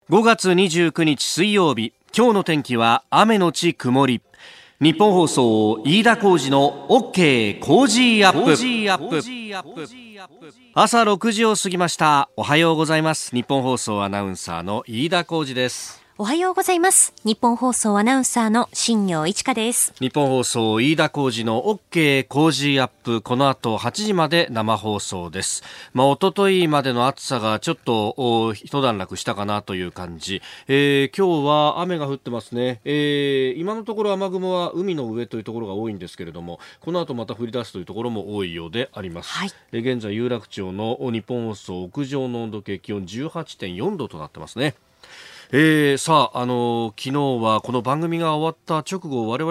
5月29日水曜日、今日の天気は雨のち曇り。日本放送飯田浩司の OK コージーアップ。朝6時を過ぎました。おはようございます。日本放送アナウンサーの飯田浩司です。 おはようございます。日本放送アナウンサーの新業一華です。 日本放送飯田浩司の OK コージーアップ、この後8時まで生放送です。一昨日までの暑さがちょっと一段落したかなという感じ。今日は雨が降ってますね。今のところ雨雲は海の上というところが多いんですけれども、この後また降り出すというところも多いようであります。 はい。 現在有楽町の日本放送屋上の温度計、気温 18.4 度となってますね。昨日はこの番組が終わった直後、我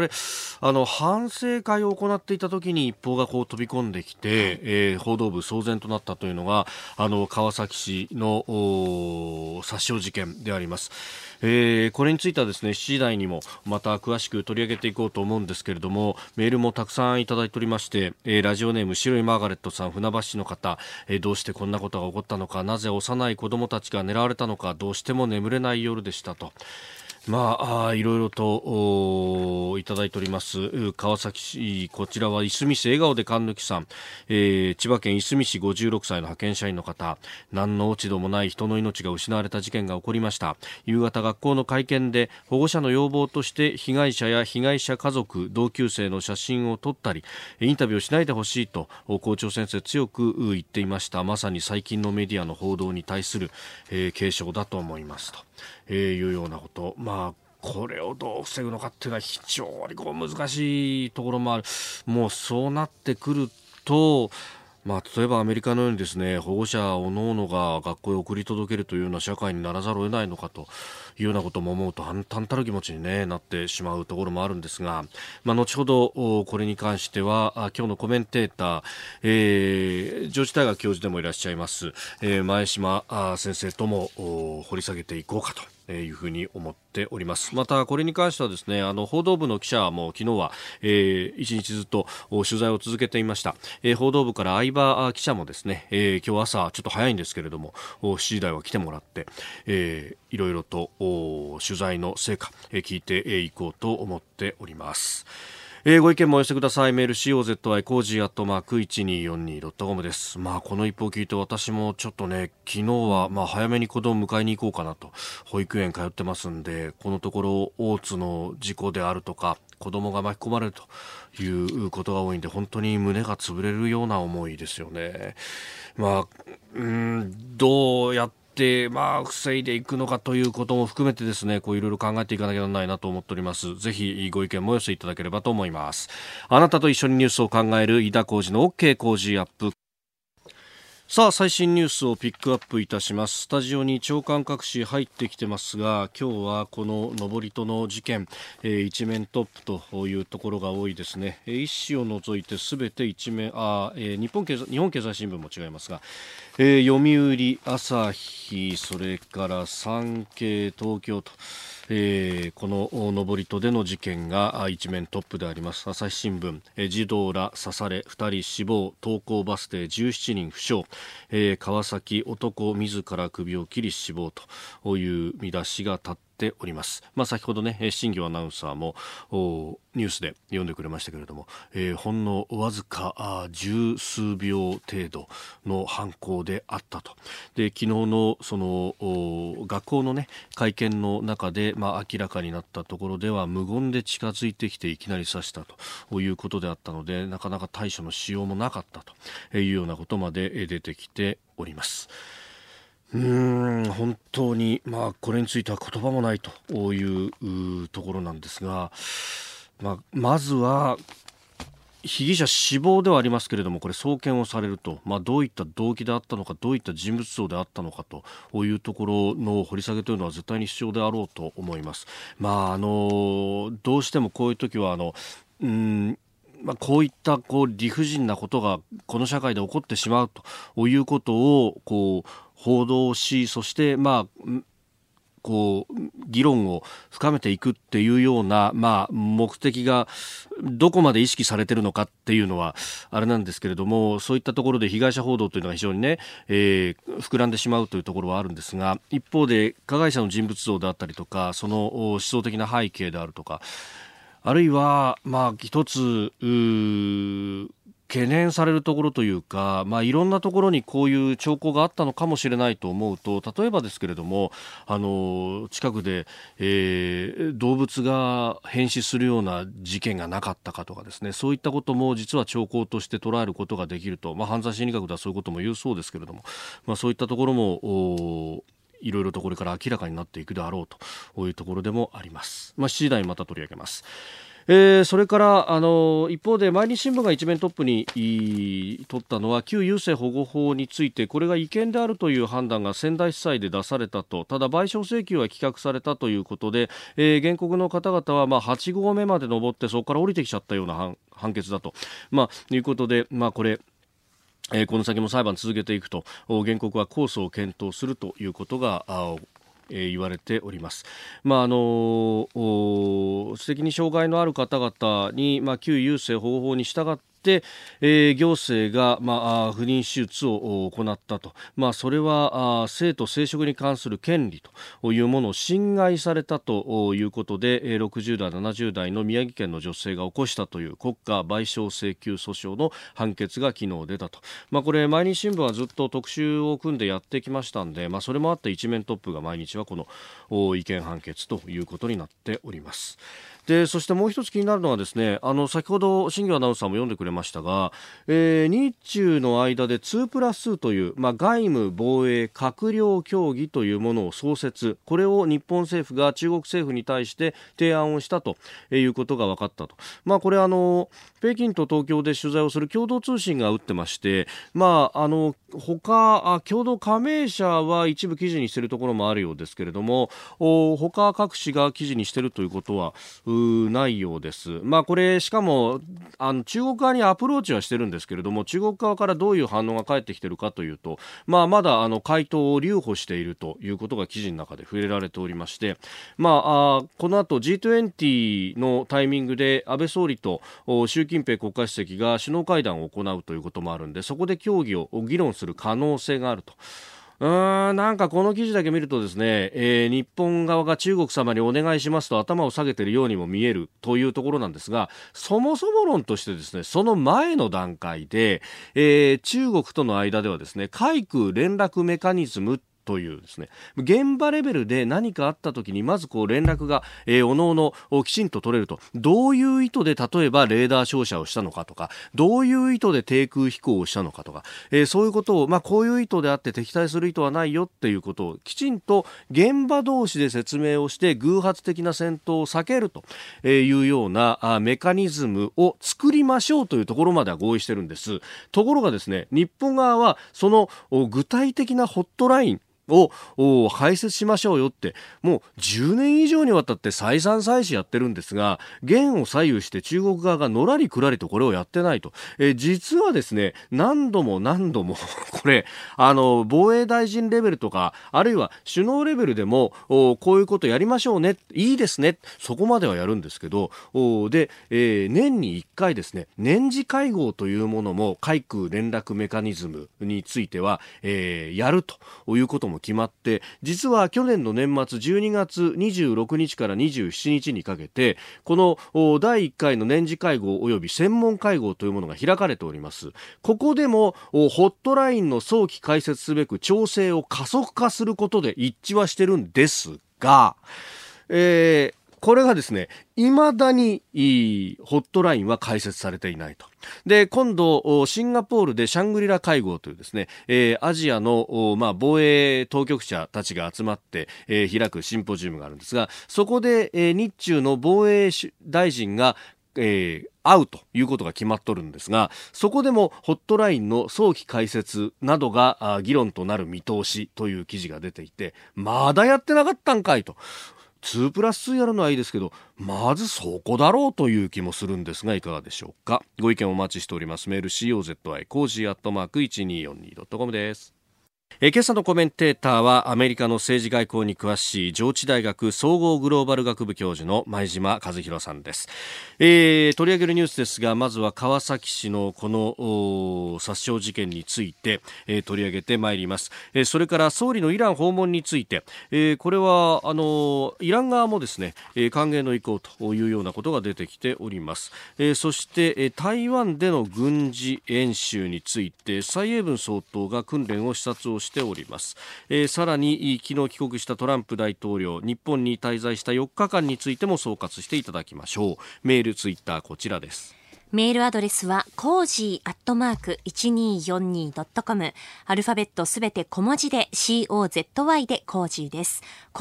々反省会を行っていた時に一報がこう飛び込んできて、報道部騒然となったというのが川崎市の殺傷事件であります。これについてはですね、7時台にもまた詳しく取り上げていこうと思うんですけれども、メールもたくさんいただいておりまして、ラジオネーム白いマーガレットさん、船橋市の方、どうしてこんなことが起こったのか、なぜ幼い子供たちが狙われたのか、どうしても眠れない夜でしたと。いろいろといただいております。川崎市、こちらはいすみ市笑顔でかんぬきさん、千葉県いすみ市56歳の派遣社員の方、何の落ち度もない人の命が失われた事件が起こりました。夕方学校の会見で保護者の要望として被害者や被害者家族、同級生の写真を撮ったりインタビューをしないでほしいと校長先生強く言っていました。まさに最近のメディアの報道に対する、警鐘だと思いますと、いうようなこと。これをどう防ぐのかっていうのは非常に難しいところもある。もうそうなってくると、例えばアメリカのようにですね、保護者おのおのが学校へ送り届けるというような社会にならざるを得ないのかというようなことも思うと、淡々たる気持ちに、なってしまうところもあるんですが、後ほどこれに関しては今日のコメンテーター、上智大学教授でもいらっしゃいます、前島先生とも掘り下げていこうかというふうに思っております。またこれに関してはですね、報道部の記者も昨日は、一日ずっと取材を続けていました。報道部から相葉記者もですね、今日朝ちょっと早いんですけれども7時台は来てもらって、いろいろと取材の成果、聞いていこうと思っております。ご意見もお寄せください。メール COZY コージー@1242.com です。この一報を聞いて私もちょっとね、昨日は早めに子供を迎えに行こうかなと、保育園通ってますんで、このところ大津の事故であるとか子供が巻き込まれるということが多いんで、本当に胸が潰れるような思いですよね。どうやって防いでいくのかということも含めてですね、いろいろ考えていかなきゃならないなと思っております。ぜひご意見もお寄せいただければと思います。あなたと一緒にニュースを考える飯田浩司の OK 工事アップ。さあ、最新ニュースをピックアップいたします。スタジオに長官各紙入ってきてますが、今日はこの登戸の事件、一面トップというところが多いですね。一紙を除いてすべて一面、日本経済新聞も違いますが、読売、朝日、それから産経、東京と、この登戸での事件が一面トップであります。朝日新聞、児童ら刺され2人死亡、登校バス停17人負傷、川崎男自ら首を切り死亡という見出しが立っております。先ほどね、新業アナウンサーもニュースで読んでくれましたけれども、ほんのわずか十数秒程度の犯行であったと。で、昨日のその学校のね、会見の中で、明らかになったところでは、無言で近づいてきていきなり刺したということであったので、なかなか対処のしようもなかったというようなことまで出てきております。本当に、これについては言葉もないというところなんですが、まずは被疑者死亡ではありますけれども、これ送検をされると、どういった動機であったのか、どういった人物像であったのかというところの掘り下げというのは絶対に必要であろうと思います。どうしてもこういう時はこういった理不尽なことがこの社会で起こってしまうということを報道し、そしてこう議論を深めていくっていうような、目的がどこまで意識されているのかっていうのはあれなんですけれども、そういったところで被害者報道というのが非常にね、膨らんでしまうというところはあるんですが、一方で加害者の人物像であったりとか、その思想的な背景であるとか、あるいは一つ懸念されるところというか、いろんなところにこういう兆候があったのかもしれないと思うと、例えばですけれども、近くで、動物が変死するような事件がなかったかとかですね、そういったことも実は兆候として捉えることができると、犯罪心理学ではそういうことも言うそうですけれども、そういったところもいろいろとこれから明らかになっていくであろうというところでもあります。7時台にまた取り上げます。それから一方で毎日新聞が一面トップに取ったのは旧優生保護法について、これが違憲であるという判断が仙台地裁で出されたと。ただ賠償請求は棄却されたということで、原告の方々は8合目まで上って、そこから降りてきちゃったような判決だと、いうことで、これこの先も裁判続けていくと、原告は控訴を検討するということが言われております。知的に障害のある方々に、旧優生保護法に従って行政が、不妊手術を行ったと、それは性と生殖に関する権利というものを侵害されたということで、60代70代の宮城県の女性が起こしたという国家賠償請求訴訟の判決が昨日出たと。これ毎日新聞はずっと特集を組んでやってきましたんで、それもあって一面トップが毎日はこの違憲判決ということになっております。でそしてもう一つ気になるのはですね、先ほど新業アナウンサーも読んでくれましたが、日中の間で2+2という、外務防衛閣僚協議というものを創設、これを日本政府が中国政府に対して提案をしたということが分かったと。これ北京と東京で取材をする共同通信が打ってまして、他共同加盟者は一部記事にしているところもあるようですけれども、他各紙が記事にしているということはないようです。これしかも中国側にアプローチはしてるんですけれども、中国側からどういう反応が返ってきているかというと、まだ回答を留保しているということが記事の中で触れられておりまして、この後 G20 のタイミングで安倍総理と習近平国家主席が首脳会談を行うということもあるんで、そこで協議を議論する可能性があると。なんかこの記事だけ見るとですね、日本側が中国様にお願いしますと頭を下げているようにも見えるというところなんですが、そもそも論としてですね、その前の段階で、中国との間ではですね、海空連絡メカニズムというですね、現場レベルで何かあった時にまず連絡が、おのおのきちんと取れると、どういう意図で例えばレーダー照射をしたのかとか、どういう意図で低空飛行をしたのかとか、そういうことを、こういう意図であって敵対する意図はないよっていうことをきちんと現場同士で説明をして、偶発的な戦闘を避けるというようなメカニズムを作りましょうというところまでは合意してるんです。ところがですね、日本側はその具体的なホットラインを開設しましょうよって、もう10年以上にわたって再三再四やってるんですが、言を左右して中国側がのらりくらりとこれをやってないと。実はですね、何度もこれ防衛大臣レベルとか、あるいは首脳レベルでもこういうことやりましょうね、いいですね、そこまではやるんですけど、で、年に1回ですね、年次会合というものも海空連絡メカニズムについては、やるということも決まって、実は去年の年末12月26日から27日にかけて、この第1回の年次会合及び専門会合というものが開かれております。ここでもホットラインの早期開設すべく調整を加速化することで一致はしてるんですが、これがですね、未だにホットラインは開設されていないと。で、今度シンガポールでシャングリラ会合というですね、アジアの防衛当局者たちが集まって開くシンポジウムがあるんですが、そこで日中の防衛大臣が会うということが決まっとるんですが、そこでもホットラインの早期開設などが議論となる見通しという記事が出ていて、まだやってなかったんかいと。2+2 やるのはいいですけど、まずそこだろうという気もするんですが、いかがでしょうか。ご意見お待ちしております。メール COZY コージー@1242.com です。 今朝のコメンテーターはアメリカの政治外交に詳しい上智大学総合グローバル学部教授の前島和弘さんです。取り上げるニュースですが、まずは川崎市のこの殺傷事件について、取り上げてまいります。それから総理のイラン訪問について、これはイラン側もですね、歓迎の意向というようなことが出てきております。そして台湾での軍事演習について蔡英文総統が訓練を視察をしております。さらに昨日帰国したトランプ大統領、日本に滞在した4日間についても総括していただきましょう。メール、ツイッター、こちらです。 メールアドレスはcozy@1242.com、 アルファベットすべて小文字で COZY でcozyです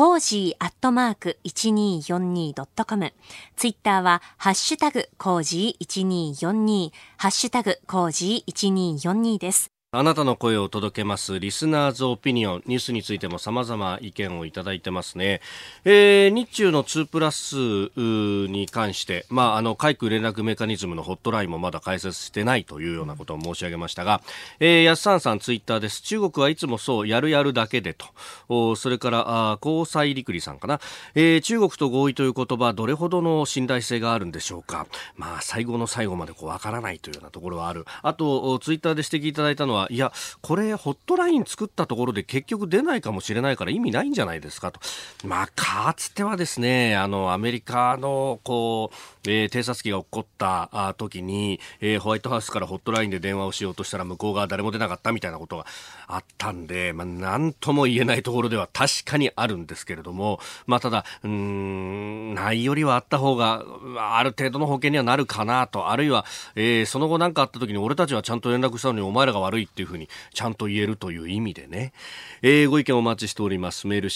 。cozy@1242.com、 ツイッターはハッシュタグcozy1242、ハッシュタグcozy1242です。 あなたの声を届けますリスナーズオピニオン、ニュースについても様々意見をいただいてますね。日中の2プラスに関して、海空連絡メカニズムのホットラインもまだ開設してないというようなことを申し上げましたが、安さんさんツイッターです。中国はいつもそうやるだけでと。それから交際陸理さんかな、中国と合意という言葉、どれほどの信頼性があるんでしょうか。最後の最後までわからないというようなところはある。あとツイッターで指摘いただいたのは、いやこれホットライン作ったところで結局出ないかもしれないから意味ないんじゃないですかと。かつてはですね、アメリカの偵察機が起こった時に、ホワイトハウスからホットラインで電話をしようとしたら向こう側誰も出なかったみたいなことがあったんで、なんとも言えないところでは確かにあるんですけれども、ただないよりはあった方がある程度の保険にはなるかなと。あるいは、その後何かあった時に俺たちはちゃんと連絡したのにお前らが悪いっていうふうにちゃんと言えるという意味でね、ご意見お待ちしております。メール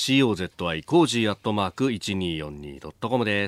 cozy@1242.com です。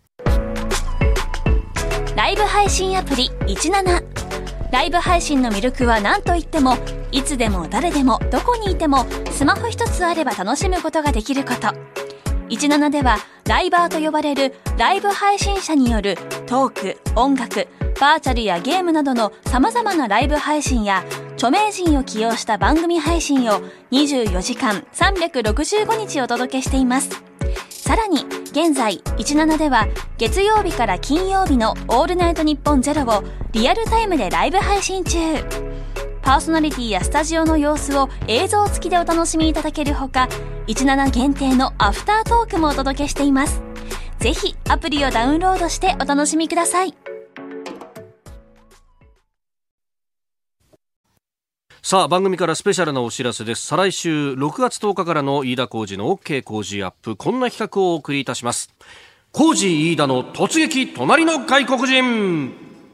ライブ配信アプリ17。ライブ配信の魅力は何といっても、いつでも誰でもどこにいてもスマホ一つあれば楽しむことができること。17ではライバーと呼ばれるライブ配信者によるトーク、音楽、バーチャルやゲームなどの様々なライブ配信や著名人を起用した番組配信を24時間365日お届けしています。さらに現在17では月曜日から金曜日のオールナイトニッポンゼロをリアルタイムでライブ配信中。パーソナリティやスタジオの様子を映像付きでお楽しみいただけるほか、17限定のアフタートークもお届けしています。ぜひアプリをダウンロードしてお楽しみください。 さあ、番組からスペシャルなお知らせです。再来週6月10日からの飯田浩司の OK 工事アップ、こんな企画をお送りいたします。工事飯田の突撃隣の外国人。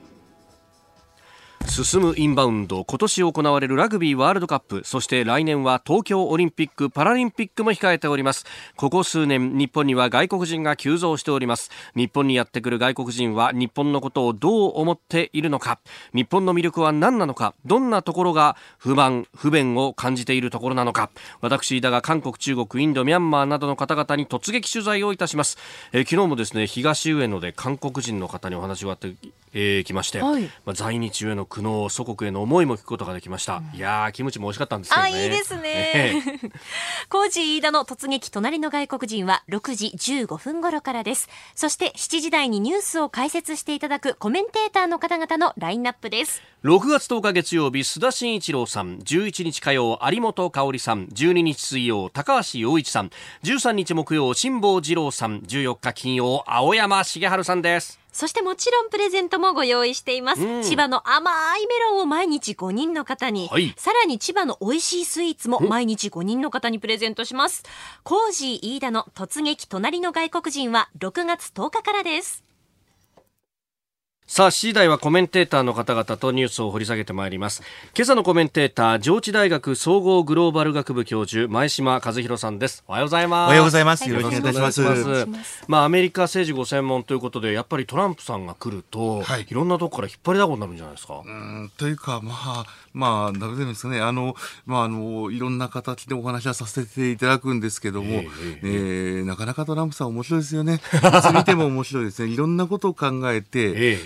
進むインバウンド、今年行われるラグビーワールドカップ、そして来年は東京オリンピック・パラリンピックも控えております。ここ数年日本には外国人が急増しております。日本にやってくる外国人は日本のことをどう思っているのか、日本の魅力は何なのか、どんなところが不満不便を感じているところなのか、私だが韓国、中国、インド、ミャンマーなどの方々に突撃取材をいたします。昨日もですね、東上野で韓国人の方にお話をあってきまして、はい、在日への苦悩、祖国への思いも聞くことができました。いやー、キムチも美味しかったんですけどね。 いいですね。コージー飯田の突撃隣の外国人は6時15分頃からです。そして7時台にニュースを解説していただくコメンテーターの方々のラインナップです。 6月10日月曜日、須田慎一郎さん、11日火曜有本香里さん、12日水曜高橋洋一さん、13日木曜辛坊治郎さん、14日金曜青山茂春さんです。 そしてもちろんプレゼントもご用意しています。千葉の甘いメロンを毎日5人の方に、さらに千葉の美味しいスイーツも毎日5人の方にプレゼントします。コージー飯田の突撃隣の外国人は6月10日からです。 さあ、7時台はコメンテーターの方々とニュースを掘り下げてまいります。今朝のコメンテーター、上智大学総合グローバル学部教授前島和弘さんです。おはようございます。 おはようございます。よろしくお願いいたします。 アメリカ政治ご専門ということで、やっぱりトランプさんが来ると、いろんなとこから引っ張りだこになるんじゃないですか。 というか、なんですかね、いろんな形でお話はさせていただくんですけども、なかなかトランプさん面白いですよね。いつ見ても面白いですね。いろんなことを考えて、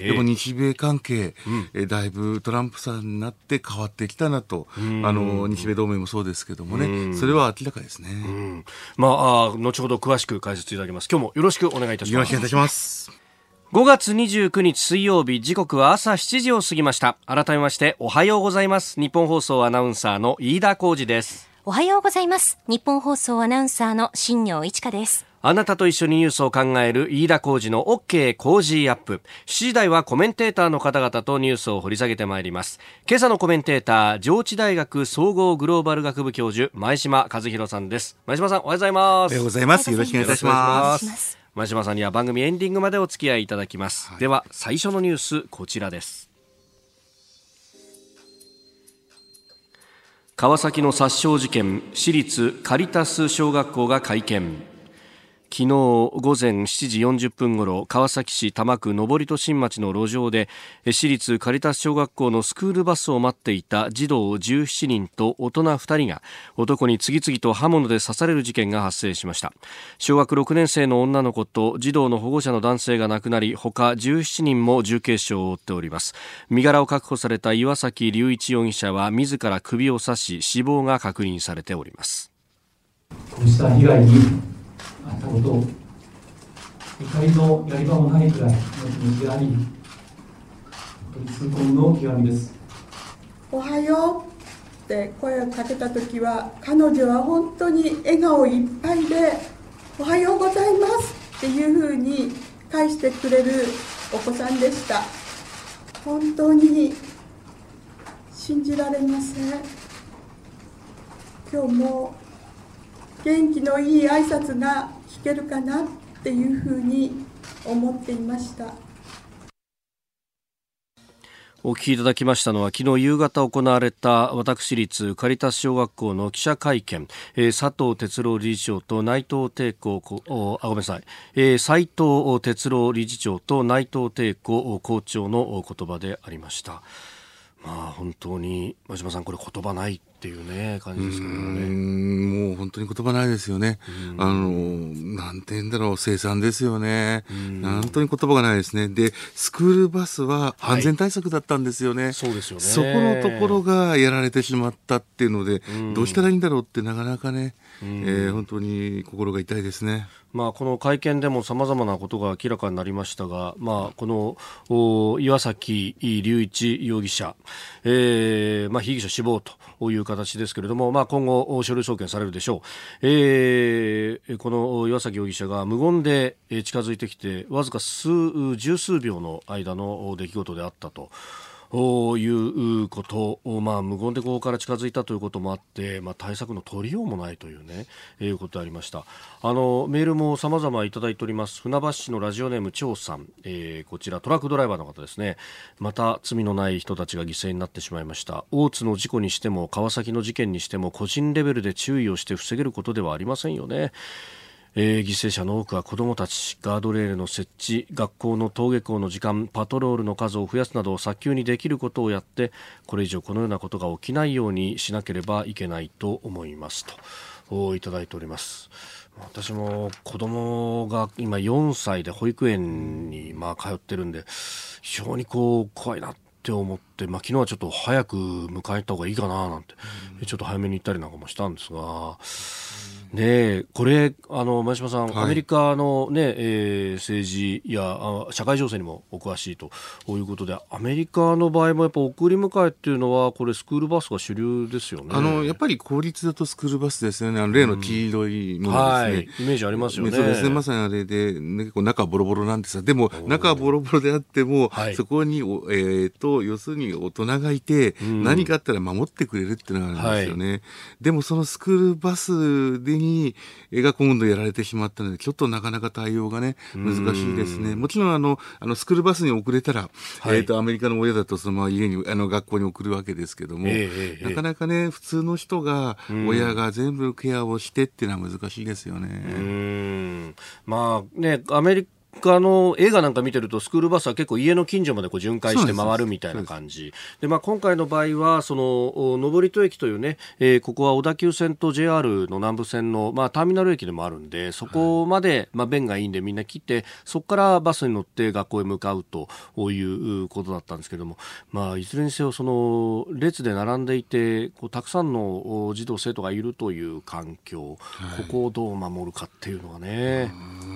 でも日米関係、だいぶトランプさんになって変わってきたなと、日米同盟もそうですけどもね、それは明らかですね。 後ほど詳しく解説いただきます。今日もよろしくお願いいたします。 よろしくお願いいたします。 5月29日水曜日、時刻は朝7時を過ぎました。改めましておはようございます。日本放送アナウンサーの飯田浩司です。 おはようございます。日本放送アナウンサーの新業一華です。 あなたと一緒にニュースを考える飯田浩司の OK 工事アップ。7時台はコメンテーターの方々とニュースを掘り下げてまいります。今朝のコメンテーター、上智大学総合グローバル学部教授、前島和弘さんです。前島さん、おはようございます。 おはようございます。よろしくお願いいたします。 前島さんには番組エンディングまでお付き合いいただきます。では最初のニュース、こちらです。川崎の殺傷事件、私立カリタス小学校が会見。昨日午前7時40分ごろ、川崎市多摩区登戸新町の路上で私立カリタス小学校のスクールバスを待っていた児童17人と大人2人が男に次々と刃物で刺される事件が発生しました。小学6年生の女の子と児童の保護者の男性が亡くなり、他17人も重軽傷を負っております。身柄を確保された岩崎隆一容疑者は自ら首を刺し、死亡が確認されております。 こうした被害にあったことを怒りのやり場もないくらいの気持ちであり、本当に痛恨の極みです。 おはようって声をかけたときは、彼女は本当に笑顔いっぱいで、おはようございますっていうふうに返してくれるお子さんでした。本当に信じられません。今日も元気のいい挨拶が聞けるかなっていうふうに思っていました。 お聞きいただきましたのは、昨日夕方行われた私立カリタス小学校の記者会見、佐藤哲郎理事長と内藤貞子斉藤哲郎理事長と内藤貞子校長の言葉でありました。本当に真島さん、これ言葉ないっていうね感じですけどね。 もう本当に言葉ないですよね。なんて言うんだろう、凄惨ですよね。本当に言葉がないですね。で、スクールバスは安全対策だったんですよね。 そうですよね。 そこのところがやられてしまったっていうので、どうしたらいいんだろうってなかなかね、本当に心が痛いですね。 この会見でも様々なことが明らかになりましたが、この岩崎隆一容疑者、被疑者死亡という形ですけれども、今後書類送検されるでしょう。この岩崎容疑者が無言で近づいてきて、わずか十数秒の間の出来事であったということを、無言でここから近づいたということもあって、対策の取りようもないというね、いうことでありました。メールも様々いただいております。船橋市のラジオネーム張さん、こちらトラックドライバーの方ですね。また罪のない人たちが犠牲になってしまいました。大津の事故にしても川崎の事件にしても、個人レベルで注意をして防げることではありませんよね。犠牲者の多くは子どもたち。ガードレールの設置、学校の登下校の時間、パトロールの数を増やすなど早急にできることをやって、これ以上このようなことが起きないようにしなければいけないと思いますといただいております。私も子供が今4歳で保育園に通ってるんで、非常に怖いなって思って、昨日はちょっと早く迎え行った方がいいかななんて、ちょっと早めに行ったりなんかもしたんですが、これ前島さん、アメリカの、政治や社会情勢にもお詳しいということで、アメリカの場合もやっぱ送り迎えっていうのはこれスクールバスが主流ですよね。 やっぱり公立だとスクールバスですよね。例の黄色いものですね、 イメージありますよね。 そうですね、まさにあれで、結構中ボロボロなんですが、でも中ボロボロであっても、そこに要するに大人がいて、何かあったら守ってくれるっていうのがあるんですよね。でもそのスクールバスでが今度やられてしまったので、ちょっとなかなか対応がね難しいですね。もちろんスクールバスに遅れたら、アメリカの親だとそのまま家に学校に送るわけですけども、なかなかね普通の人が、親が全部ケアをしてっていうのは難しいですよね。 アメリ映画なんか見てるとスクールバスは結構家の近所までこう巡回して回るみたいな感じで、今回の場合はその登戸駅というね、ここは小田急線と JR の南部線の、ターミナル駅でもあるんで、そこまで、便がいいんでみんな来て、そこからバスに乗って学校へ向かうということだったんですけども、いずれにせよその列で並んでいてこうたくさんの児童生徒がいるという環境、ここをどう守るかっていうのはね、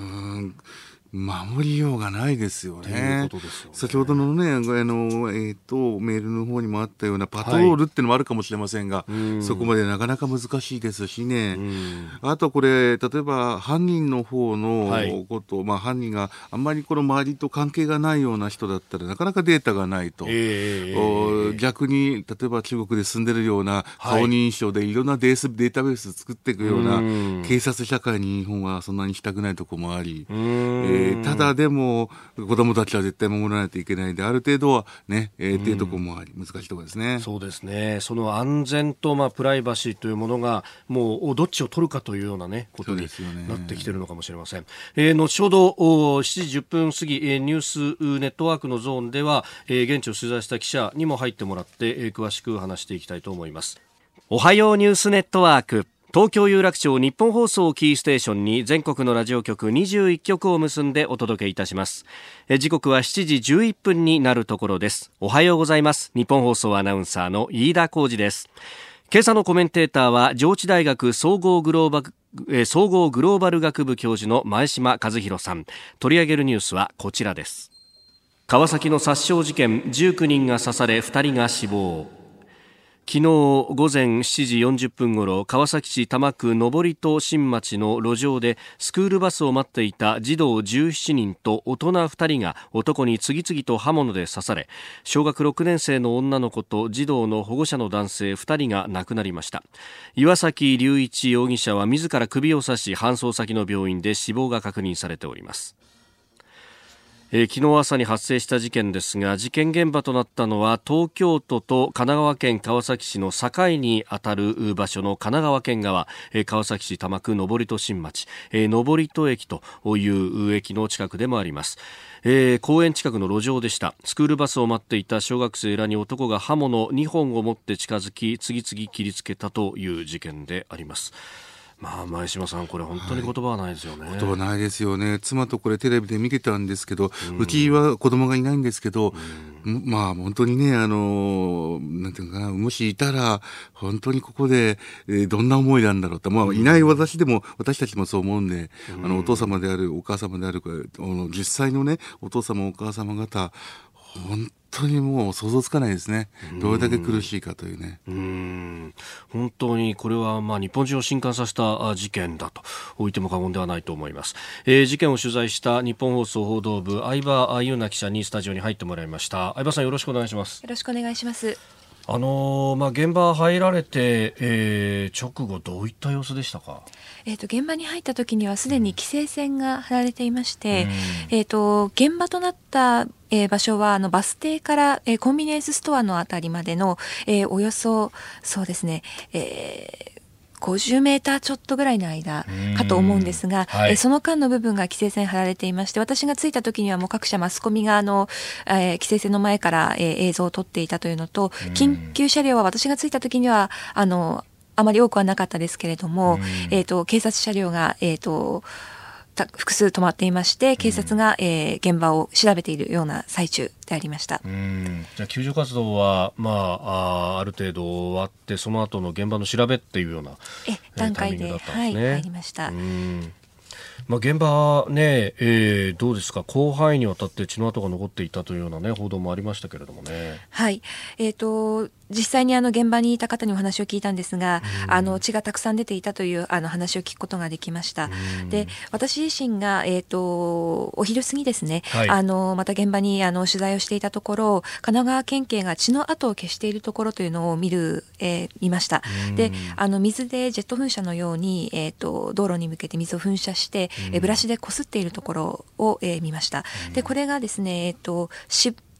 守りようがないですよね。先ほどのね、メールの方にもあったようなパトロールっていうのもあるかもしれませんが、そこまでなかなか難しいですしね。あとこれ、例えば犯人の方のこと、犯人があんまりこの周りと関係がないような人だったらなかなかデータがないと。逆に、例えば中国で住んでるような顔認証でいろんなデータベース作っていくような警察社会に日本はそんなにしたくないところもあり、ただでも子どもたちは絶対守らないといけないで、ある程度はね、っていうところもあり難しいところですね。 そうですね。その安全とプライバシーというものがもうどっちを取るかというようなねことになってきているのかもしれません。後ほど7時10分過ぎ、ニュースネットワークのゾーンでは、現地を取材した記者にも入ってもらって、詳しく話していきたいと思います。おはようニュースネットワーク、東京有楽町日本放送をキーステーションに全国のラジオ局21局を結んでお届けいたします。時刻は7時11分になるところです。おはようございます。日本放送アナウンサーの飯田浩司です。今朝のコメンテーターは上智大学総合グローバル学部教授の前島和弘さん。取り上げるニュースはこちらです。川崎の殺傷事件、19人が刺され2人が死亡。昨日午前7時40分ごろ、川崎市多摩区登戸新町の路上でスクールバスを待っていた児童17人と大人2人が男に次々と刃物で刺され、小学6年生の女の子と児童の保護者の男性2人が亡くなりました。岩崎隆一容疑者は自ら首を刺し、搬送先の病院で死亡が確認されております。昨日朝に発生した事件ですが、事件現場となったのは東京都と神奈川県川崎市の境にあたる場所の神奈川県側、川崎市多摩区登戸新町、登戸駅という駅の近くでもあります。公園近くの路上でした。スクールバスを待っていた小学生らに男が刃物2本を持って近づき、次々切りつけたという事件であります。前島さん、これ本当に言葉はないですよね。 言葉ないですよね。妻とこれテレビで見てたんですけど、うちは子供がいないんですけど、本当にね、なんていうかな、もしいたら本当にここで、どんな思いなんだろうと、いない私たちもそう思うんで、お父様であるお母様である実際のねお父様お母様方、本当にもう想像つかないですね。どれだけ苦しいかというね。 本当にこれは日本中を震撼させた事件だと言っても過言ではないと思います。事件を取材した日本放送報道部相葉優奈記者にスタジオに入ってもらいました。相葉さん、よろしくお願いします。 よろしくお願いします。 現場入られて、直後どういった様子でしたか？ 現場に入った時にはすでに規制線が張られていまして、現場となった場所はバス停から、コンビニエンスストアのあたりまでの、およそそうですね、50メーターちょっとぐらいの間かと思うんですが、その間の部分が規制線張られていまして、私が着いた時にはもう各社マスコミが規制線の前から、映像を撮っていたというのと、緊急車両は私が着いた時にはあまり多くはなかったですけれども、警察車両が複数止まっていまして、警察が、現場を調べているような最中でありました。 じゃあ救助活動は、ある程度終わって、その後の現場の調べっていうような段階で、入りました。 現場ね、どうですか？広範囲にわたって血の跡が残っていたというようなね報道もありましたけれどもね。 はい、実際に現場にいた方にお話を聞いたんですが、血がたくさん出ていたという話を聞くことができました。で、私自身が、お昼過ぎですね、また現場に取材をしていたところ、神奈川県警が血の跡を消しているところというのを見ました。で、水でジェット噴射のように、道路に向けて水を噴射して、ブラシでこすっているところを、見ました。で、これがですね、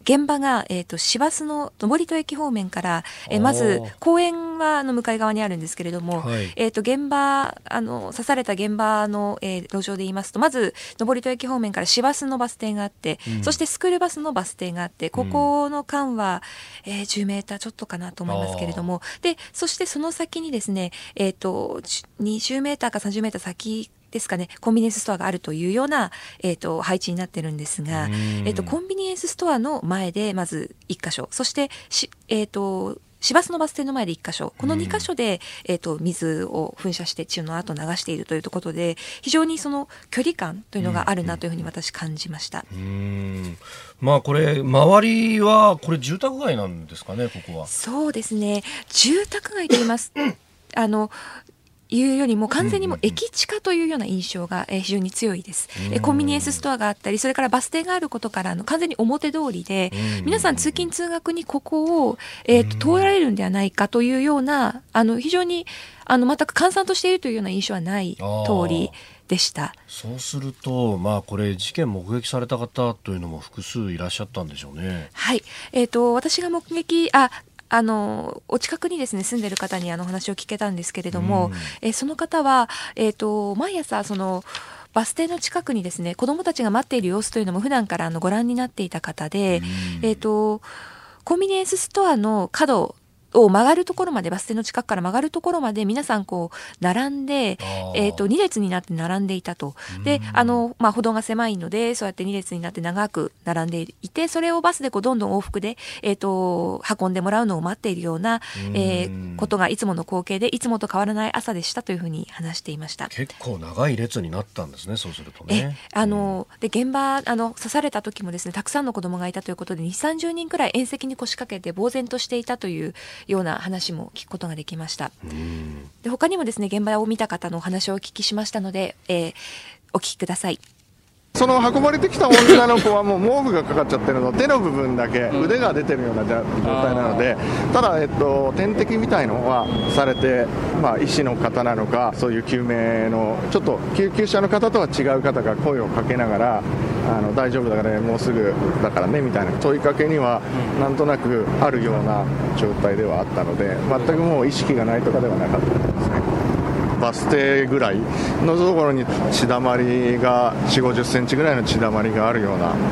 現場が、市バスの登戸駅方面から、まず公園は向かい側にあるんですけれども、はい、現場刺された現場の、路上で言いますと、まず登戸駅方面から市バスのバス停があって、そしてスクールバスのバス停があって、ここの間は、10メーターちょっとかなと思いますけれども、でそしてその先にですね、20メーターか30メーター先ですかね、コンビニエンスストアがあるというような、配置になってるんですが、コンビニエンスストアの前でまず1箇所、そして市バスのバス停の前で1箇所、この2箇所で、水を噴射して血の跡を流しているということで、非常にその距離感というのがあるなというふうに私感じました。 まあこれ周りはこれ住宅街なんですかね、ここは。 そうですね、住宅街と言いますいうよりも完全にも駅地下というような印象が非常に強いです。コンビニエンスストアがあったり、それからバス停があることから完全に表通りで、皆さん通勤通学にここを、通られるんではないかというような非常に全く閑散としているというような印象はない通りでした。 そうすると、まあ、これ事件目撃された方というのも複数いらっしゃったんでしょうね。 はい、私が目撃お近くにですね住んでいる方にお話を聞けたんですけれども、その方は、毎朝そのバス停の近くにですね子どもたちが待っている様子というのも普段からご覧になっていた方で、コンビニエンスストアの角を曲がるところまで、バス停の近くから曲がるところまで皆さんこう並んで、2列になって並んでいたと。で、歩道が狭いのでそうやって2列になって長く並んでいて、それをバスでこうどんどん往復で、運んでもらうのを待っているような、ことがいつもの光景で、いつもと変わらない朝でしたというふうに話していました。 結構長い列になったんですね、そうするとね。 で現場刺された時もですね、たくさんの子供がいたということで 2,30 人くらい縁石に腰掛けて呆然としていたというような話も聞くことができました。で他にもですね現場を見た方のお話をお聞きしましたので、お聞きください。 その運ばれてきた女の子はもう毛布がかかっちゃってるの、手の部分だけ腕が出てるような状態なので、ただ、点滴みたいのはされて、医師の方なのか、そういう救命のちょっと救急車の方とは違う方が声をかけながら、大丈夫だからね、もうすぐだからねみたいな問いかけにはなんとなくあるような状態ではあったので、全くもう意識がないとかではなかったですね。バス停ぐらいのところに血だまりが4、50センチぐらいの血だまりがあるような。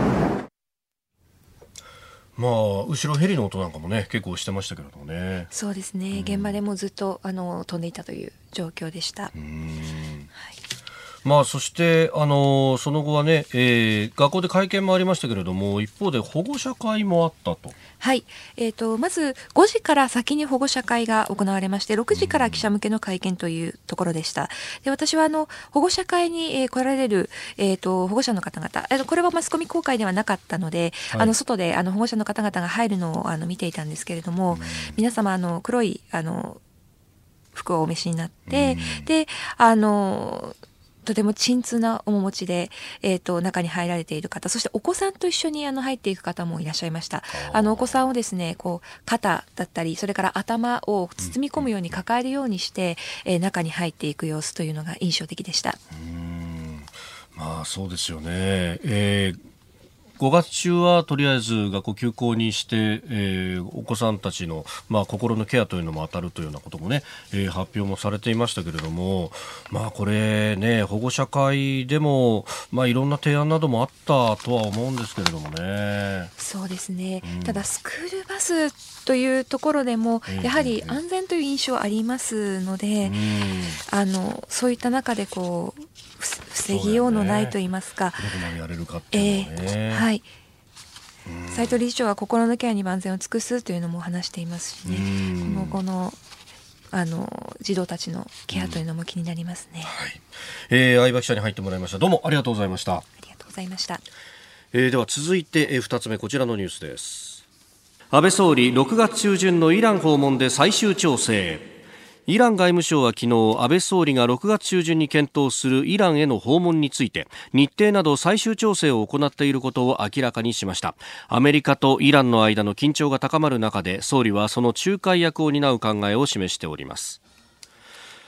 後ろヘリの音なんかもね結構してましたけれどもね。 そうですね、現場でもずっと飛んでいたという状況でした。 そしてその後はね、学校で会見もありましたけれども、一方で保護者会もあったと。 はい、まず5時から先に保護者会が行われまして、6時から記者向けの会見というところでした。で私は保護者会に、来られる、保護者の方々、これはマスコミ公開ではなかったので、外で保護者の方々が入るのを見ていたんですけれども、皆様黒い服をお召しになって、でとても沈痛な面持ちで、中に入られている方、そしてお子さんと一緒に入っていく方もいらっしゃいました。お子さんをですねこう肩だったり、それから頭を包み込むように抱えるようにして、中に入っていく様子というのが印象的でした。 そうですよね。5月中はとりあえず学校休校にして、お子さんたちの、心のケアというのも当たるというようなこともね、発表もされていましたけれども、これね保護者会でも、いろんな提案などもあったとは思うんですけれどもね。 そうですね、ただスクールバスというところでもやはり安全という印象ありますので、そういった中でこう防ぎようのないと言いますか、 どこまでやれるかっていうのはね。 はい、斉藤理事長は心のケアに万全を尽くすというのも話していますしね、今後の児童たちのケアというのも気になりますね。 相葉記者に入ってもらいました。どうもありがとうございました。 ありがとうございました。 では続いて、2つ目こちらのニュースです。安倍総理6月中旬のイラン訪問で最終調整。イラン外務省は昨日、安倍総理が6月中旬に検討するイランへの訪問について日程など最終調整を行っていることを明らかにしました。アメリカとイランの間の緊張が高まる中で、総理はその仲介役を担う考えを示しております。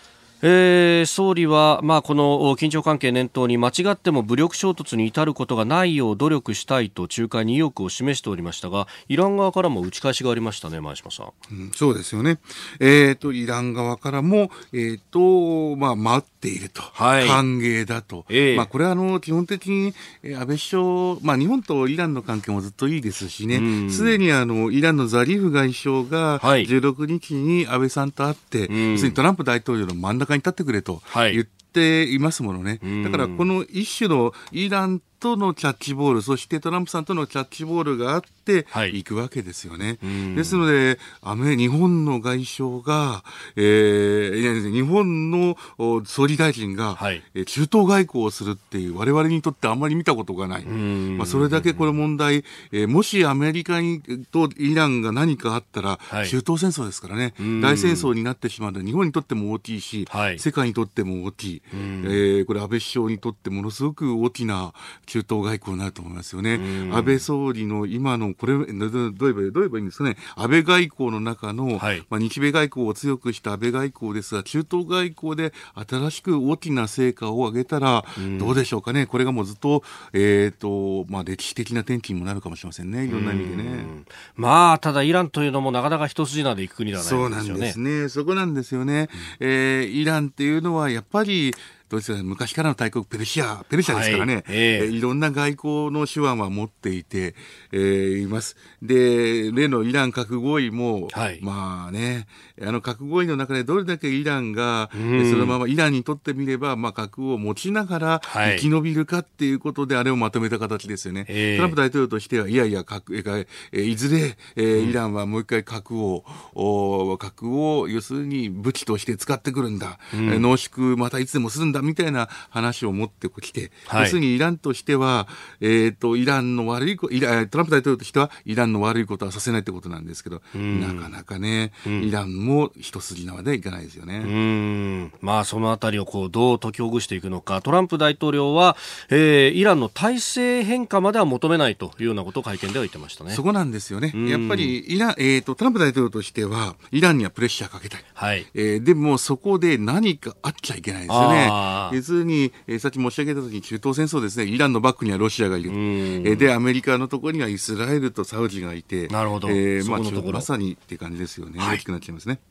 総理は、この緊張関係念頭に間違っても武力衝突に至ることがないよう努力したいと仲介に意欲を示しておりましたが、イラン側からも打ち返しがありましたね、前島さん。 そうですよね。イラン側からも、待っていると、歓迎だと、これは基本的に安倍首相、日本とイランの関係もずっといいですしね、すでにイランのザリーフ外相が16日に安倍さんと会って、要するにトランプ大統領の真ん中に立ってくれと言っていますものね。だからこの一種のイランとのキャッチボール、そしてトランプさんとのキャッチボールがあっていくわけですよね。ですので日本の外相が、日本の総理大臣が、中東外交をするっていう我々にとってあんまり見たことがない。それだけこれ問題、もしアメリカとイランが何かあったら、中東戦争ですからね、大戦争になってしまうので日本にとっても大きいし、世界にとっても大きい。これ安倍首相にとってものすごく大きな中東外交になると思いますよね。安倍総理の今のこれどう言えばいいんですかね。安倍外交の中の、日米外交を強くした安倍外交ですが、中東外交で新しく大きな成果を上げたらどうでしょうかね。これがもうずっと、歴史的な転機にもなるかもしれませんね。いろんな意味でね。 ただイランというのもなかなか一筋縄でいく国ではないんですよね。 そうなんですね。そこなんですよね。イランっていうのはやっぱり昔からの大国ペルシャですからね、いろんな外交の手腕は持っていて、います。で、例のイラン核合意も、核合意の中でどれだけイランが、そのままイランにとってみれば、核を持ちながら生き延びるかっていうことであれをまとめた形ですよね。トランプ大統領としては、いずれ、イランはもう一回核を要するに武器として使ってくるんだ。濃縮またいつでもするんだ。みたいな話を持ってきて、要するにイランとしては、イランの悪いトランプ大統領としてはイランの悪いことはさせないってことなんですけど、なかなかね、イランも一筋縄ではいかないですよね。 そのあたりをどう解きほぐしていくのか。トランプ大統領は、イランの体制変化までは求めないというようなことを会見では言ってましたね。 そこなんですよね。やっぱりトランプ大統領としてはイランにはプレッシャーかけたい。でもそこで何かあっちゃいけないですよね。要するに、さっき申し上げたときに中東戦争ですね。イランのバックにはロシアがいる。で、アメリカのところにはイスラエルとサウジがいて、 なるほど。 まさにっていう感じですよね。大きくなっちゃいますね。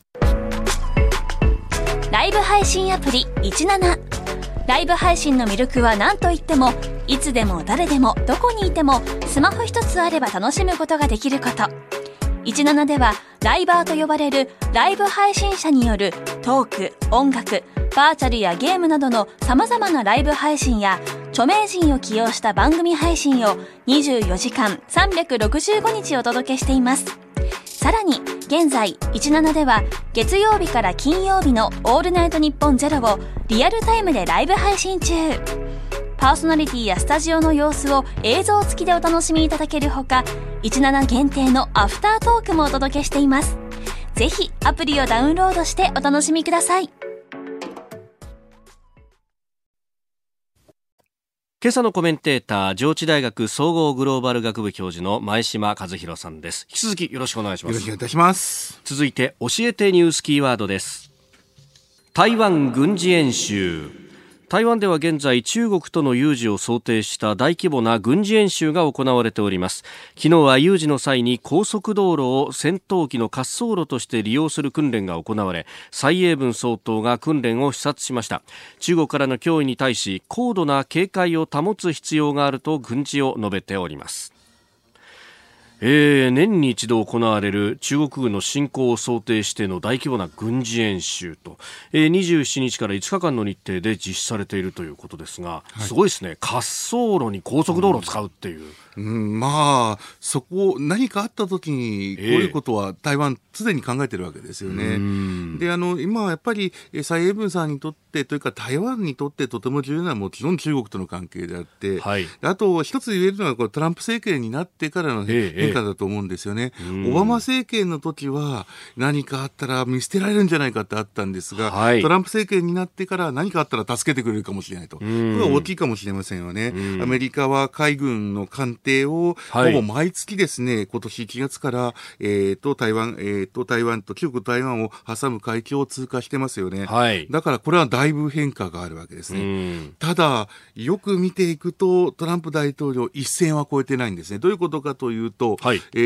ライブ配信アプリ17。ライブ配信の魅力は何といっても、いつでも誰でもどこにいてもスマホ一つあれば楽しむことができること。17ではライバーと呼ばれるライブ配信者によるトーク、音楽、バーチャルやゲームなどの様々なライブ配信や著名人を起用した番組配信を24時間365日お届けしています。さらに現在17では月曜日から金曜日のオールナイトニッポンゼロをリアルタイムでライブ配信中。パーソナリティやスタジオの様子を映像付きでお楽しみいただけるほか、17限定のアフタートークもお届けしています。ぜひアプリをダウンロードしてお楽しみください。 今朝のコメンテーター、上智大学総合グローバル学部教授の前島和弘さんです。引き続きよろしくお願いします。 よろしくお願いいたします。 続いて教えてニュースキーワードです。台湾軍事演習。台湾では現在中国との有事を想定した大規模な軍事演習が行われております。昨日は有事の際に高速道路を戦闘機の滑走路として利用する訓練が行われ、蔡英文総統が訓練を視察しました。中国からの脅威に対し高度な警戒を保つ必要があると軍事を述べております。年に一度行われる中国軍の侵攻を想定しての大規模な軍事演習と、27日から5日間の日程で実施されているということですが、すごいですね。滑走路に高速道路を使うっていう、 そこ何かあった時にこういうことは台湾すでに考えてるわけですよね。で、今はやっぱり蔡英文さんにとってというか台湾にとってとても重要なのはもちろん中国との関係であって、あと一つ言えるのはこれトランプ政権になってからの変変化だと思うんですよね。オバマ政権の時は何かあったら見捨てられるんじゃないかってあったんですが、トランプ政権になってから何かあったら助けてくれるかもしれないと。これは大きいかもしれませんよね。アメリカは海軍の艦艇をほぼ毎月ですね、今年1月から、台湾と中国台湾を挟む海峡を通過してますよね。だからこれはだいぶ変化があるわけですね。ただ、よく見ていくと、トランプ大統領一線は越えてないんですね。どういうことかというと、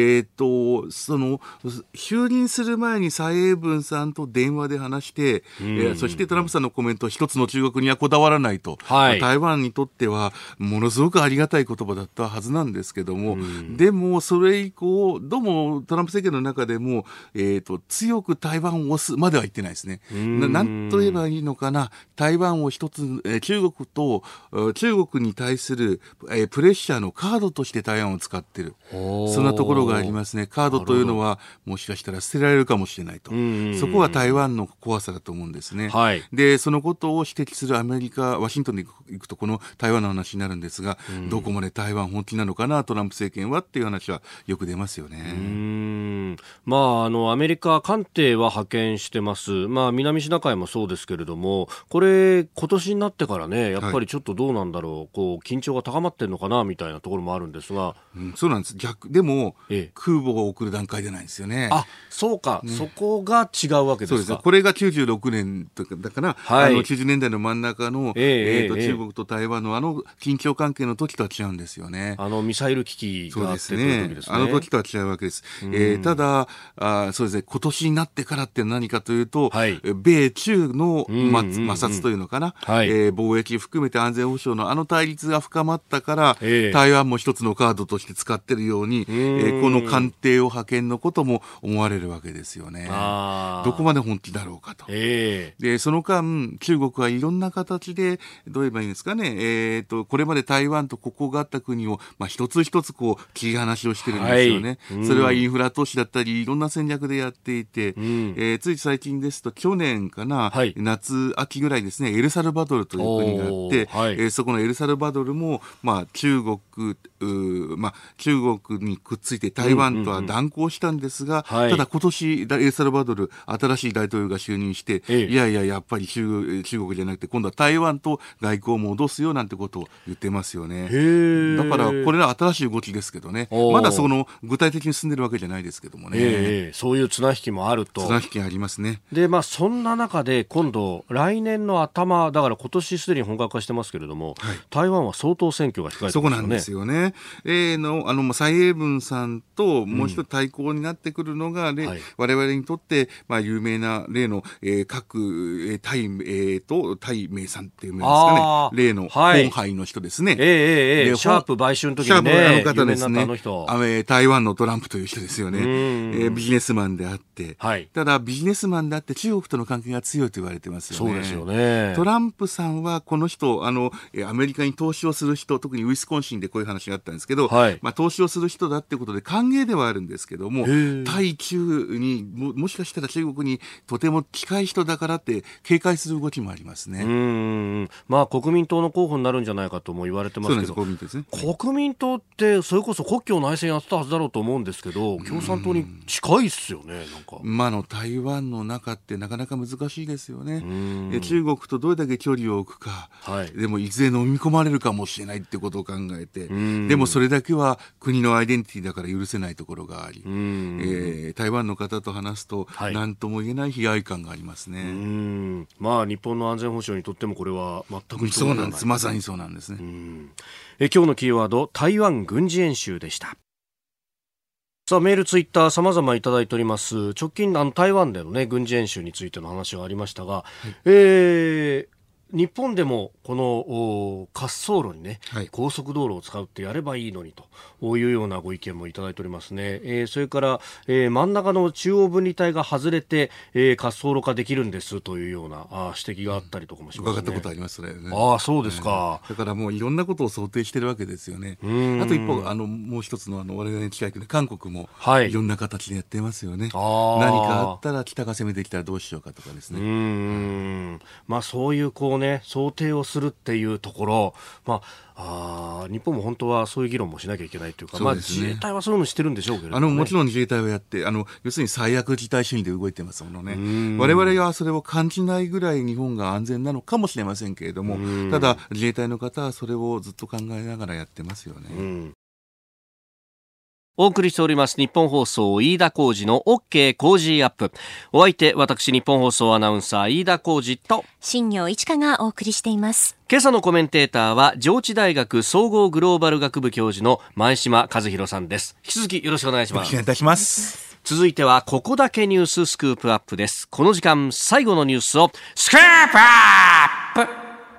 就任する前に蔡英文さんと電話で話して、そしてトランプさんのコメント、一つの中国にはこだわらないと、台湾にとってはものすごくありがたい言葉だったはずなんですけども、でもそれ以降、どうもトランプ政権の中でも、強く台湾を押すまでは言ってないですね。なんと言えばいいのかな、台湾を一つ、中国に対する、プレッシャーのカードとして台湾を使っている。そんなところがありますね。カードというのはもしかしたら捨てられるかもしれないと。そこは台湾の怖さだと思うんですね。で、そのことを指摘するアメリカ、ワシントンに行くとこの台湾の話になるんですが、どこまで台湾本気なのかな、トランプ政権はっていう話はよく出ますよね。 アメリカ艦艇は派遣してます。南シナ海もそうですけれども、これ今年になってからね、やっぱりちょっとどうなんだろう、緊張が高まってるのかなみたいなところもあるんですが、 そうなんです。でも、空母を送る段階でないんですよね。 そうか、そこが違うわけですか。 そうですね。これが96年だから、90年代の真ん中の、中国と台湾の緊張関係の時とは違うんですよね。 ミサイル危機があってという時ですね。 時とは違うわけです。ただそうですね、今年になってからって何かというと、米中の摩擦というのかな、貿易含めて安全保障の対立が深まったから、台湾も一つのカードとして使っているように、この艦艇を派遣のことも思われるわけですよね。どこまで本気だろうかと。で、その間、中国はいろんな形で、どう言えばいいんですかね、これまで台湾と国交があった国を、一つ一つ切り離しをしてるんですよね。それはインフラ投資だったり、いろんな戦略でやっていて、つい最近ですと、去年かな、夏、秋ぐらいですね、エルサルバドルという国があって、そこのエルサルバドルも、中国にくっついて台湾とは断交したんですが、ただ今年エルサルバドル新しい大統領が就任して、やっぱり中国じゃなくて今度は台湾と外交を戻すよなんてことを言ってますよね。だからこれは新しい動きですけどね、まだその具体的に進んでるわけじゃないですけどもね。 そういう綱引きもあると。 綱引きありますね。 で、そんな中で今度来年の頭だから今年すでに本格化してますけれども、台湾は総統選挙が控えてますよね。 そこなんですよね。蔡英文さんともう一つ対抗になってくるのが、我々にとって、有名な例の、対明さんっていうんですかね、例の本杯の人ですね。 シャープ買収の時にね、 方ですね、台湾のトランプという人ですよね。ビジネスマンであって、ただビジネスマンであって中国との関係が強いと言われてますよね。 そうですよね。 トランプさんはこの人、アメリカに投資をする人、特にウィスコンシンでこういう話があったんですけど、投資をする人だってことで歓迎ではあるんですけども、対中に もしかしたら中国にとても近い人だからって警戒する動きもありますね。 国民党の候補になるんじゃないかとも言われてますけど、国民党ってそれこそ国共内戦やってたはずだろうと思うんですけど、共産党に近いっすよね。 台湾の中ってなかなか難しいですよね。中国とどれだけ距離を置くか、でもいずれ飲み込まれるかもしれないってことを考えて、でもそれだけは国のアイデンティティだから許せないところがあり、台湾の方と話すと何とも言えない悲哀感がありますね。 日本の安全保障にとってもこれは全くそうなんです。まさにそうなんですね。 今日のキーワード、台湾軍事演習でした。さあ、メールツイッター様々いただいております。直近台湾でのね軍事演習についての話がありましたが、日本でもこの滑走路にね、高速道路を使うってやればいいのにというようなご意見もいただいておりますね。それから、真ん中の中央分離帯が外れて、滑走路化できるんですというような指摘があったりとかもしますね。 伺ったことありますね。 そうですか。 だからもういろんなことを想定してるわけですよね。あと一方もう一つの我々に近い国韓国もいろんな形でやってますよね。何かあったら北が攻めてきたらどうしようかとかですね。 そういうをね想定をするっていうところ、日本も本当はそういう議論もしなきゃいけないというか、自衛隊はそういうのしてるんでしょうけどね。 もちろん自衛隊はやって、要するに最悪事態主義で動いてますものね。我々はそれを感じないぐらい日本が安全なのかもしれませんけれども、ただ自衛隊の方はそれをずっと考えながらやってますよね。 お送りしております日本放送飯田浩司の OK 工事アップ。お相手、私日本放送アナウンサー飯田浩司と新業一華がお送りしています。 今朝のコメンテーターは上智大学総合グローバル学部教授の前島和弘さんです。引き続きよろしくお願いします。 よろしくお願いいたします。 続いてはここだけニューススクープアップです。この時間最後のニュースをスクープアップ。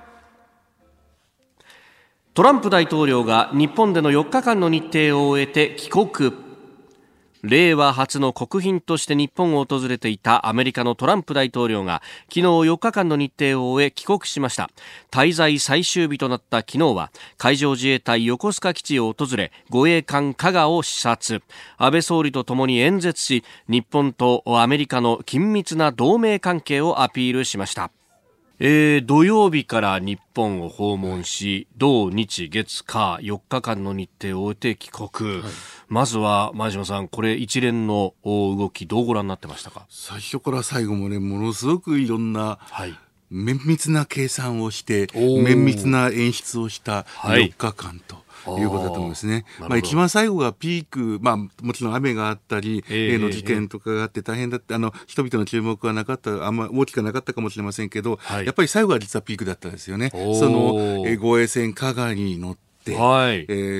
トランプ大統領が日本での4日間の日程を終えて帰国。令和初の国賓として日本を訪れていたアメリカのトランプ大統領が昨日4日間の日程を終え帰国しました。滞在最終日となった昨日は海上自衛隊横須賀基地を訪れ護衛艦加賀を視察。安倍総理とともに演説し、日本とアメリカの緊密な同盟関係をアピールしました。土曜日から日本を訪問し、土日月火4日間の日程を終えて帰国、まずは前島さん、これ一連の動きどうご覧になってましたか？ 最初から最後もね、ものすごくいろんな、綿密な計算をして綿密な演出をした4日間ということだと思いますね。一番最後がピーク、もちろん雨があったり、例の事件とかがあって大変だって、人々の注目はなかった、あんま大きくなかったかもしれませんけど、やっぱり最後は実はピークだったんですよね。その、護衛艦加賀に乗って、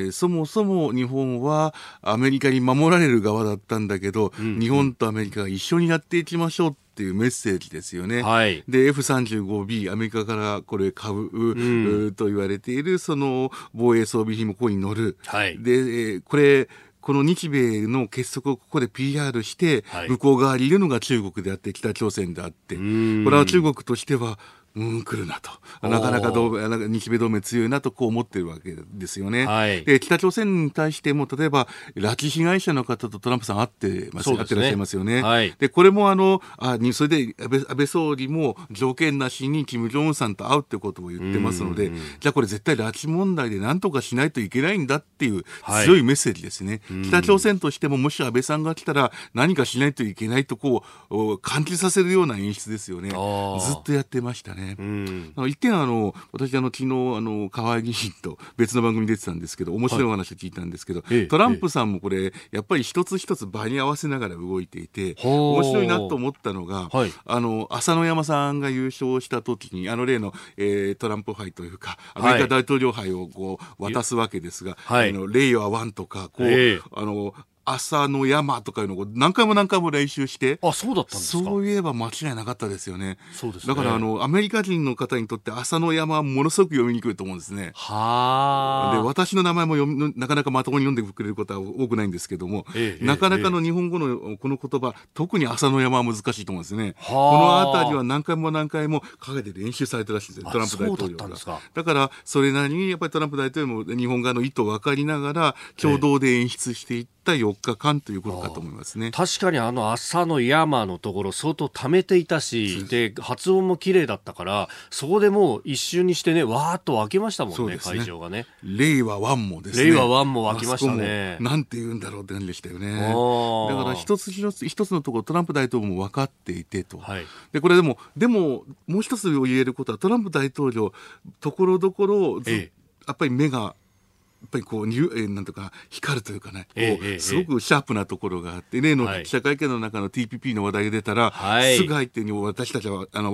そもそも日本はアメリカに守られる側だったんだけど、日本とアメリカが一緒にやっていきましょうっていうメッセージですよね。で F35B アメリカからこれ買う、と言われているその防衛装備品もここに乗る。で、この日米の結束をここで PR して、向こう側にいるのが中国であって北朝鮮であって、これは中国としては来るなと。なかなか日米同盟強いなとこう思ってるわけですよね。で、北朝鮮に対しても、例えば、拉致被害者の方とトランプさん会ってらっしゃいますよね。で、これもそれで安倍総理も条件なしに金正恩さんと会うってことを言ってますので、じゃあこれ絶対拉致問題で何とかしないといけないんだっていう強いメッセージですね。北朝鮮としても、もし安倍さんが来たら何かしないといけないとこう、感じさせるような演出ですよね。ずっとやってましたね。一点私昨日河合議員と別の番組に出てたんですけど、面白いお話を聞いたんですけど、トランプさんもこれやっぱり一つ一つ場に合わせながら動いていて、面白いなと思ったのが、浅野山さんが優勝した時に例の、トランプ杯というかアメリカ大統領杯をこう渡すわけですが、令和1とかこう、朝の山とかいうのを何回も練習して、 そうだったんですか。 そういえば間違いなかったですよね。 そうですね。 だからアメリカ人の方にとって朝の山はものすごく読みにくいと思うんですね。で、私の名前もなかなかまともに読んでくれることは多くないんですけども、なかなかの日本語のこの言葉、特に朝の山は難しいと思うんですね。このあたりは何回も陰で練習されてらっしゃるんですよ、トランプ大統領が。だからそれなりにやっぱりトランプ大統領も日本側の意図を分かりながら共同で演出していって4日間ということかと思いますね。 確かに朝の山のところ相当溜めていたし、で発音も綺麗だったから、そこでもう一瞬にしてね、わーっと沸きましたもんね、会場がね。 令和1もですね。 令和1も沸きましたね。 なんて言うんだろうって感じでしたよね。だから一つのところトランプ大統領も分かっていてと。でこれでももう一つ言えることは、トランプ大統領ところどころやっぱり目がやっぱりこうなんとか光るというかね、すごくシャープなところがあって、例の記者会見の中の TPP の話題が出たら、すぐ入って私たち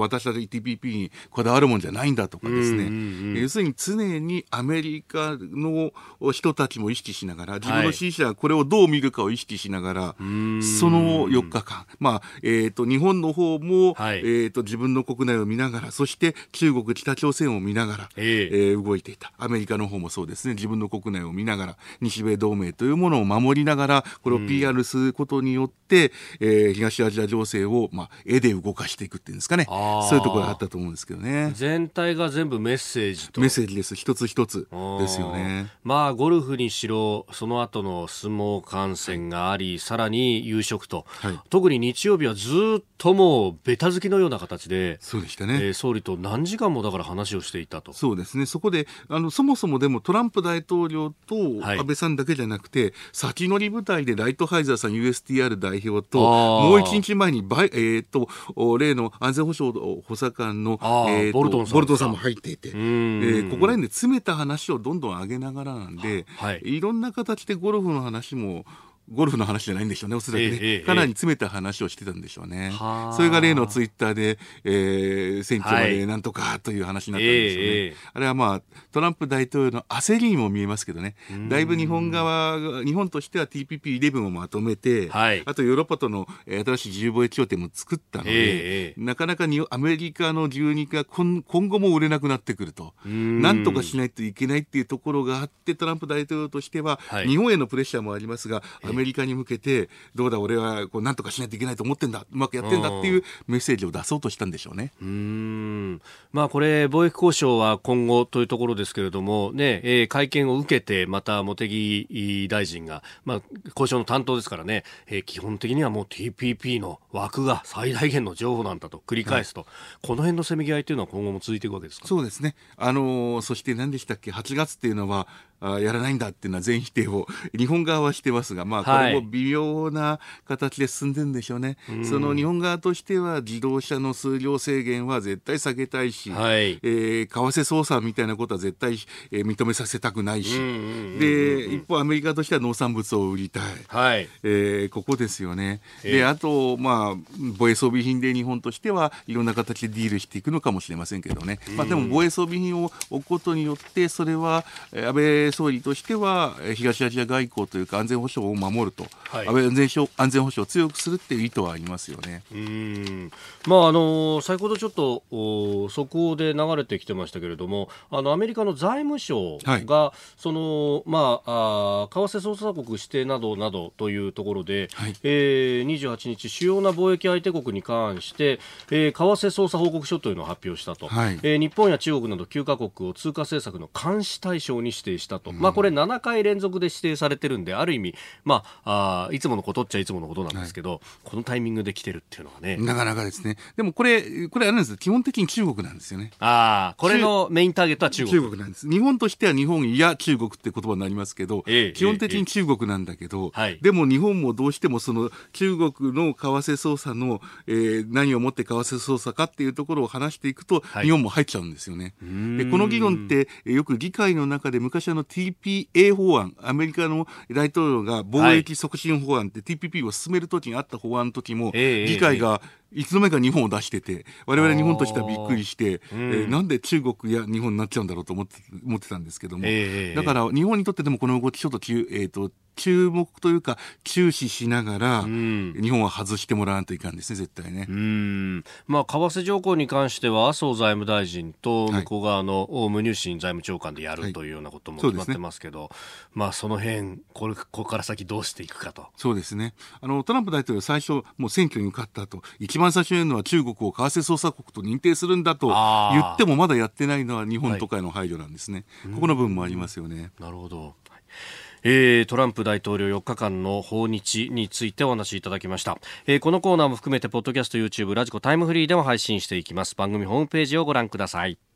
TPP にこだわるもんじゃないんだとかですね、要するに常にアメリカの人たちも意識しながら、自分の支持者がこれをどう見るかを意識しながら、その4日間、日本の方も、自分の国内を見ながら、そして中国北朝鮮を見ながら、動いていた。アメリカの方もそうですね、自分の国内を見ながら日米同盟というものを守りながらこれを PR することによって、東アジア情勢を、絵で動かしていくっていうんですかね、そういうところがあったと思うんですけどね。 全体が全部メッセージとメッセージです。一つ一つですよね。 ゴルフにしろその後の相撲観戦があり、さらに夕食と、特に日曜日はずっともうベタ好きのような形で、 そうでしたね、 総理と何時間もだから話をしていたと。 そうですね。そこでそもそもでもトランプ大統領と安倍さんだけじゃなくて、先乗り部隊でライトハイザーさん USTR 代表ともう一日前に例の安全保障補佐官の、ボルトンさんも入っていて、ここら辺で詰めた話をどんどん上げながらなんで、いろんな形でゴルフの話もゴルフの話じゃないんでしょうね、おそらくね、かなり詰めた話をしてたんでしょうね。それが例のツイッターで、選挙までなんとかという話になったんですよね。あれはトランプ大統領の焦りにも見えますけどね、だいぶ日本としては TPP11 をまとめて、あとヨーロッパとの新しい自由貿易協定も作ったので、なかなかアメリカの牛肉が今後も売れなくなってくると、なんとかしないといけないっていうところがあって、トランプ大統領としては、日本へのプレッシャーもありますが、アメリカに向けてどうだ俺はなんとかしないといけないと思ってんだ、うまくやってんだっていうメッセージを出そうとしたんでしょうね。 これ貿易交渉は今後というところですけれども、会見を受けてまた茂木大臣が、交渉の担当ですからね、基本的にはもう TPP の枠が最大限の譲歩なんだと繰り返すと、この辺のせめぎ合いというのは今後も続いていくわけですか。 そうですね。そして何でしたっけ、8月っていうのはやらないんだっていうのは全否定を日本側はしてますが、これも微妙な形で進んでるんでしょうね。その日本側としては自動車の数量制限は絶対下げたいし、為替操作みたいなことは絶対、認めさせたくないし、で一方アメリカとしては農産物を売りたい、ここですよね。であと、防衛装備品で日本としてはいろんな形でディールしていくのかもしれませんけどね、でも防衛装備品を置くことによってそれは安倍総理としては東アジア外交というか安全保障を守ると、安全保障を強くするっていう意図はありますよね。 先ほどちょっと速報で流れてきてましたけれども、アメリカの財務省が、為替操作国指定などなどというところで、28日主要な貿易相手国に関して、為替操作報告書というのを発表したと、日本や中国など9カ国を通貨政策の監視対象に指定したと、これ7回連続で指定されてるんで、ある意味、いつものことっちゃいつものことなんですけど、このタイミングで来てるっていうのはね、 なかなかですね。でもこれあれなんです、基本的に中国なんですよね。 これのメインターゲットは中国なんです。日本としては日本や中国って言葉になりますけど、基本的に中国なんだけど、でも日本もどうしてもその中国の為替操作の、何をもって為替操作かっていうところを話していくと、日本も入っちゃうんですよね。でこの議論ってよく議会の中で昔TPA 法案、アメリカの大統領が貿易促進法案って TPP を進めるときにあった法案の時も、議会がいつの間にか日本を出してて、我々日本としてはびっくりして、なんで中国や日本になっちゃうんだろうと思ってたんですけども、だから日本にとってでもこの動きちょっと注目というか注視しながら、日本は外してもらわないといかんですね、絶対ね。 為替条項に関しては麻生財務大臣と向こう側のムニューシン財務長官でやるというようなことも決まってますけど、その辺ここから先どうしていくかと。 そうですね。トランプ大統領最初もう選挙に受かったと、一番最初に言うのは中国を為替操作国と認定するんだと言ってもまだやってないのは日本とかへの配慮なんですね。ここの部分もありますよね。 なるほど。トランプ大統領4日間の訪日についてお話しいただきました。このコーナーも含めてポッドキャスト、YouTube、ラジコ、タイムフリーでも配信していきます。番組ホームページをご覧ください。